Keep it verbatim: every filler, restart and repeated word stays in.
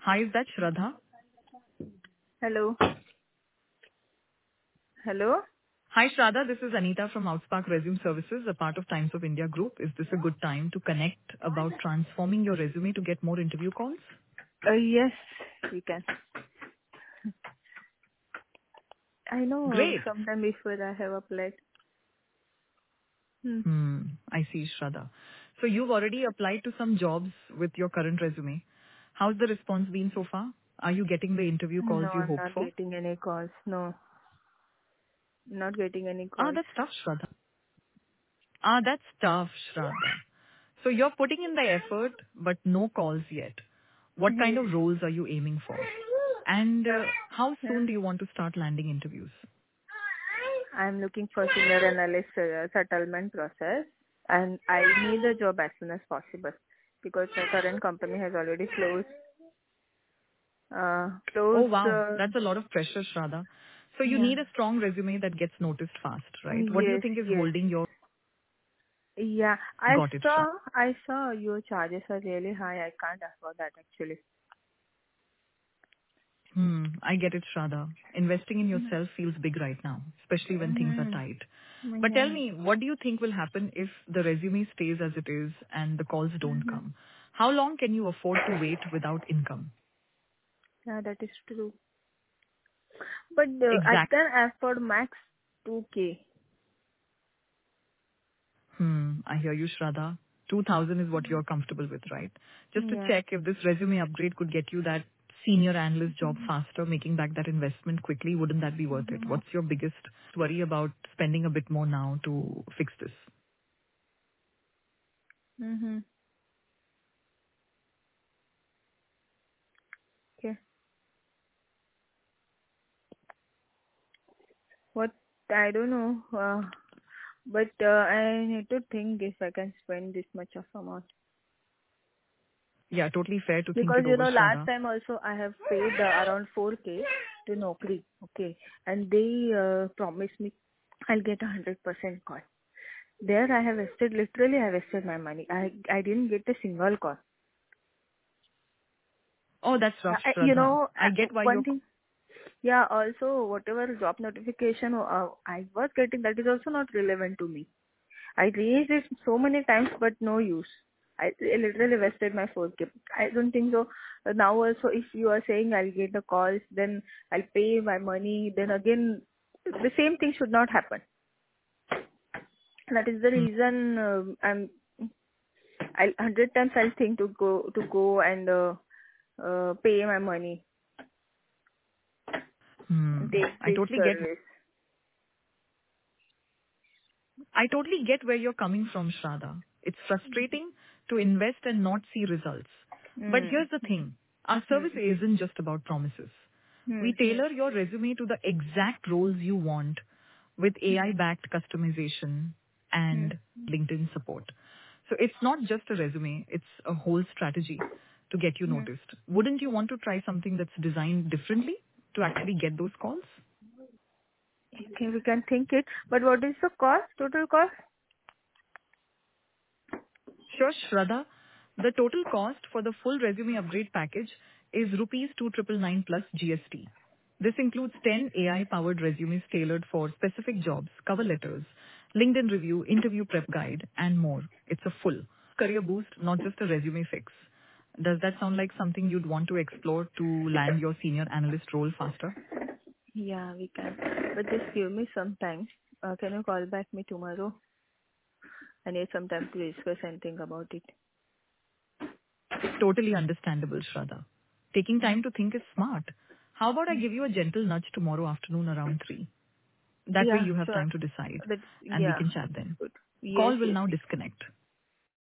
Hi, is that Shraddha? Hello. Hello. Hi, Shraddha. This is Anita from Outspark Resume Services, a part of Times of India Group. Is this a good time to connect about transforming your resume to get more interview calls? Uh, yes, we can. I know Great. sometime before I have applied. Hmm. Hmm, I see, Shraddha. So you've already applied to some jobs with your current resume. How's the response been so far? Are you getting the interview calls No, you I'm hoped not for? getting any calls. No, not getting any Ah, calls. that's tough, Shraddha. Ah, that's tough, Shraddha. So you're putting in the effort, but no calls yet. What kind Yes. of roles are you aiming for? And uh, how Yeah. soon do you want to start landing interviews? I'm looking for senior analyst uh, settlement process, and I need a job as soon as possible because my current company has already closed. Uh, Oh, closed. wow. Uh, That's a lot of pressure, Shraddha. So you yeah. need a strong resume that gets noticed fast, right? What do you Yes. think is Yes. holding your... Yeah, I Got it, saw, Shraddha. I saw your charges are really high. I can't afford that actually. Hmm, I get it, Shraddha. Investing in yourself Mm-hmm. feels big right now, especially when things are tight. Mm-hmm. But tell Yeah. me, what do you think will happen if the resume stays as it is and the calls don't Mm-hmm. come? How long can you afford to wait without income? Yeah, that is true. But uh, I Exactly. can afford max two K. Hmm, I hear you, Shraddha. two thousand is what you're comfortable with, right? Just to Yeah. check if this resume upgrade could get you that senior analyst job faster, making back that investment quickly, wouldn't that be worth it? Mm-hmm. What's your biggest worry about spending a bit more now to fix this? Mm-hmm. Okay. What, I don't know. Uh, but uh, I need to think if I can spend this much of amount. Yeah, totally fair to think Because it you over, know, last Shraddha. time also I have paid uh, around four K to Naukri. Okay. And they uh, promised me I'll get a hundred percent call. There I have wasted, literally I wasted my money. I I didn't get a single call. Oh, that's rough, I, you Shraddha. know, I uh, get why one you're... thing, yeah, also whatever job notification uh, I was getting, that is also not relevant to me. I raised it so many times, but no use. I, I literally wasted my four K. I don't think so. Uh, Now also, if you are saying I'll get the calls, then I'll pay my money, then again, the same thing should not happen. That is the Hmm. reason um I'm I'll hundred times I'll think to go to go and uh, uh, pay my money Hmm. and take I this totally get service. I totally get where you're coming from, Shraddha. It's frustrating to invest and not see results. But Mm. here's the thing. Our service Mm. isn't just about promises. We Mm. tailor your resume to the exact roles you want with A I-backed customization Mm. and LinkedIn support. So it's not just a resume, it's a whole strategy to get you Mm. noticed. Wouldn't you want to try something that's designed differently to actually get those calls? Okay, we can think it. But what is the cost? Total cost? Sure, Shraddha. The total cost for the full resume upgrade package is rupees two thousand nine hundred ninety-nine plus G S T. This includes ten A I-powered resumes tailored for specific jobs, cover letters, LinkedIn review, interview prep guide, and more. It's a full career boost, not just a resume fix. Does that sound like something you'd want to explore to land your senior analyst role faster? Yeah, we can. But just give me some time. Uh, can you call back me tomorrow? I need some time to discuss and think about it. Totally understandable, Shraddha. Taking time to think is smart. How about I give you a gentle nudge tomorrow afternoon around three? That way Yeah, you have sure. time to decide That's, and we yeah, can chat that's then. good. Yes, Call will yes, now yes. disconnect.